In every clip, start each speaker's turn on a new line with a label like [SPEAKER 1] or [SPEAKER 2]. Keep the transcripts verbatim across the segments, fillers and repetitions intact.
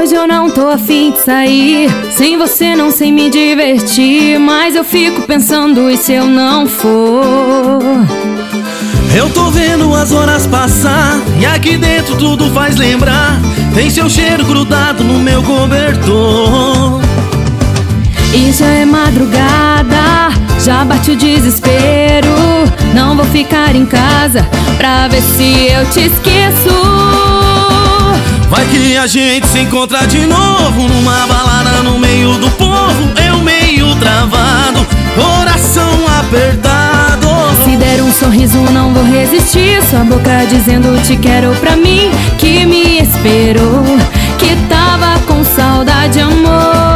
[SPEAKER 1] Hoje eu não tô afim de sair, sem você não sei me divertir, mas eu fico pensando, e se eu não for?
[SPEAKER 2] Eu tô vendo as horas passar e aqui dentro tudo faz lembrar. Tem seu cheiro grudado no meu cobertor.
[SPEAKER 1] E já é madrugada, já bate o desespero. Não vou ficar em casa pra ver se eu te esqueço.
[SPEAKER 2] Vai que a gente se encontra de novo numa balada no meio do povo. Eu meio travado, coração apertado.
[SPEAKER 1] Se der um sorriso não vou resistir, sua boca dizendo te quero pra mim. Que me esperou, que tava com saudade, amor.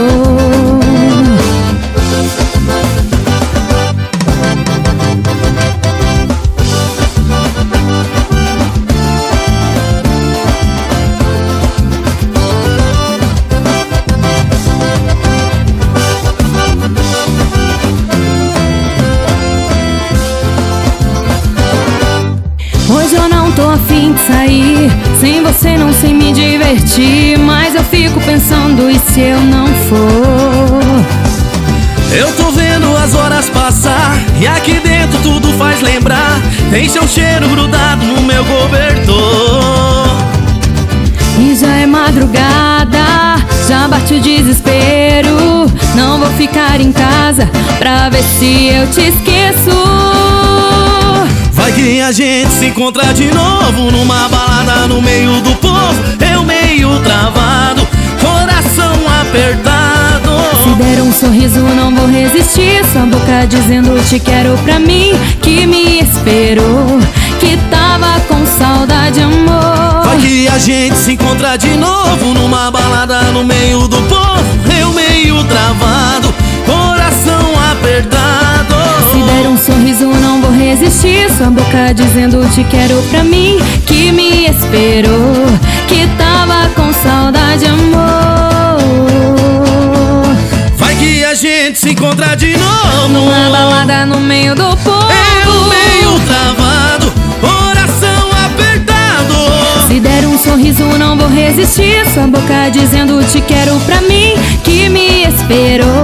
[SPEAKER 1] Hoje eu não tô afim de sair, sem você não sei me divertir, mas eu fico pensando, e se eu não for?
[SPEAKER 2] Eu tô vendo as horas passar e aqui dentro tudo faz lembrar. Tem seu cheiro grudado no meu cobertor.
[SPEAKER 1] E já é madrugada, já bate o desespero. Não vou ficar em casa pra ver se eu te esqueço.
[SPEAKER 2] Vai que a gente se encontra de novo numa balada no meio do povo. Eu meio travado, coração apertado.
[SPEAKER 1] Se der um sorriso não vou resistir, sua boca dizendo te quero pra mim. Que me esperou, que tava com saudade, amor.
[SPEAKER 2] Vai que a gente se encontra de novo numa balada no meio do povo. Eu meio travado, coração apertado.
[SPEAKER 1] Se der um sorriso não vou resistir, sua boca dizendo te quero pra mim. Que me esperou, que tava com saudade, amor.
[SPEAKER 2] Vai que a gente se encontra de novo
[SPEAKER 1] numa balada no meio do povo.
[SPEAKER 2] Eu meio travado, coração apertado.
[SPEAKER 1] Se der um sorriso não vou resistir, sua boca dizendo te quero pra mim. Que me esperou,